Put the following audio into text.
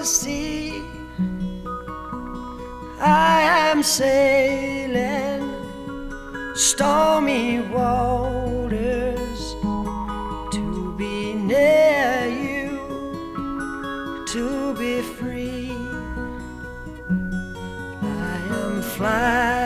sea. I am sailing stormy waters to be near you, to be free. I am flying